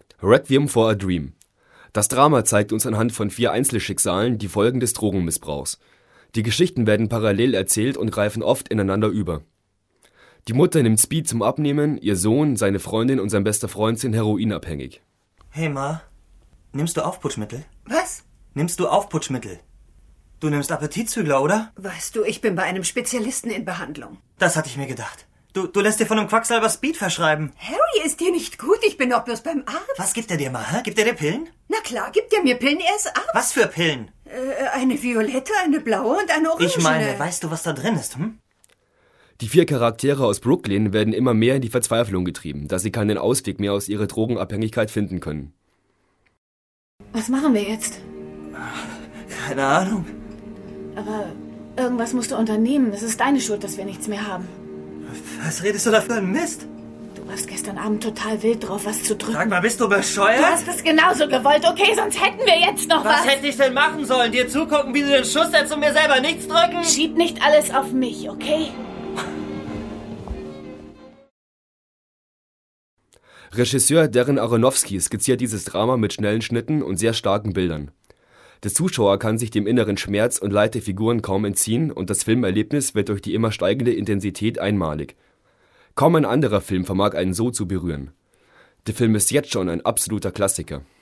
Requiem for a Dream. Das Drama zeigt uns anhand von 4 Einzelschicksalen die Folgen des Drogenmissbrauchs. Die Geschichten werden parallel erzählt und greifen oft ineinander über. Die Mutter nimmt Speed zum Abnehmen, ihr Sohn, seine Freundin und sein bester Freund sind heroinabhängig. Hey Ma, nimmst du Aufputschmittel? Was? Nimmst du Aufputschmittel? Du nimmst Appetitzügler, oder? Weißt du, ich bin bei einem Spezialisten in Behandlung. Das hatte ich mir gedacht. Du lässt dir von einem Quacksalber Speed verschreiben. Harry, ist dir nicht gut? Ich bin doch bloß beim Arzt. Was gibt er dir mal, hä? Gibt er dir Pillen? Na klar, gibt er mir Pillen, er ist Arzt. Was für Pillen? Eine violette, eine blaue und eine orange. Ich meine, weißt du, was da drin ist, hm? Die 4 Charaktere aus Brooklyn werden immer mehr in die Verzweiflung getrieben, da sie keinen Ausweg mehr aus ihrer Drogenabhängigkeit finden können. Was machen wir jetzt? Keine Ahnung. Aber irgendwas musst du unternehmen. Es ist deine Schuld, dass wir nichts mehr haben. Was redest du da für einen Mist? Du warst gestern Abend total wild drauf, was zu drücken. Sag mal, bist du bescheuert? Du hast es genauso gewollt, okay? Sonst hätten wir jetzt noch was. Was hätte ich denn machen sollen? Dir zugucken, wie du den Schuss setzt und mir selber nichts drücken? Schieb nicht alles auf mich, okay? Regisseur Darren Aronofsky skizziert dieses Drama mit schnellen Schnitten und sehr starken Bildern. Der Zuschauer kann sich dem inneren Schmerz und Leid der Figuren kaum entziehen und das Filmerlebnis wird durch die immer steigende Intensität einmalig. Kaum ein anderer Film vermag einen so zu berühren. Der Film ist jetzt schon ein absoluter Klassiker.